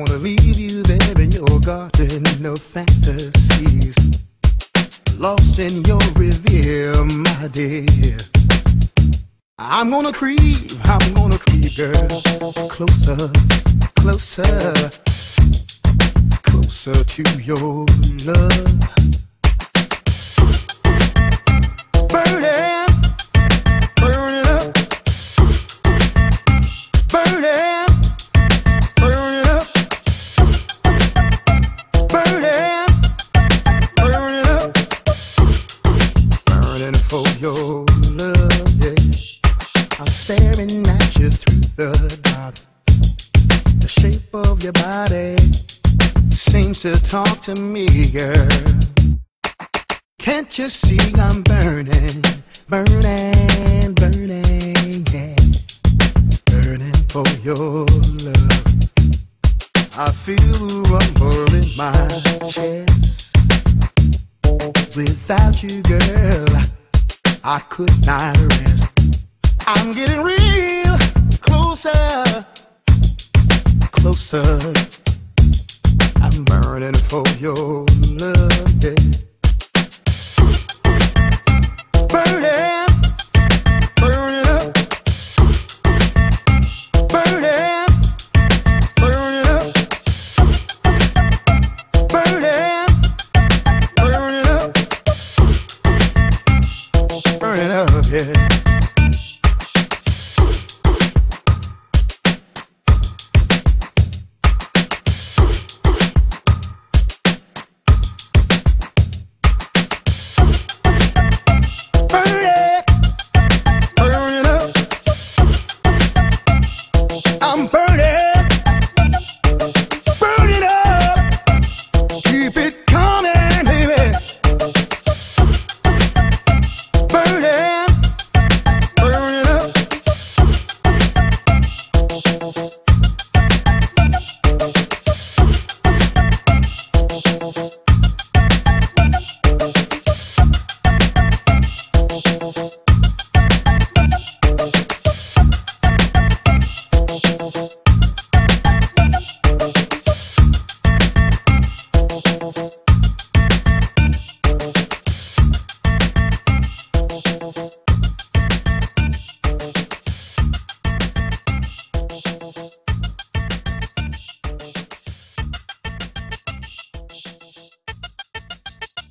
wanna leave you there in your garden of fantasies, lost in your reverie, my dear. I'm gonna creep, girl, closer, closer, closer to your love. Burning, burning up, burning, burning up, burning, burning up, burning for your love, yeah. I'm staring at you through the dark. The shape of your body seems to talk to me, girl. Can't you see I'm burning, burning, burning, yeah. Burning for your love. I feel the rumble in my chest. Without you, girl, I could not rest. I'm getting real closer, closer. I'm burning for your love, yeah.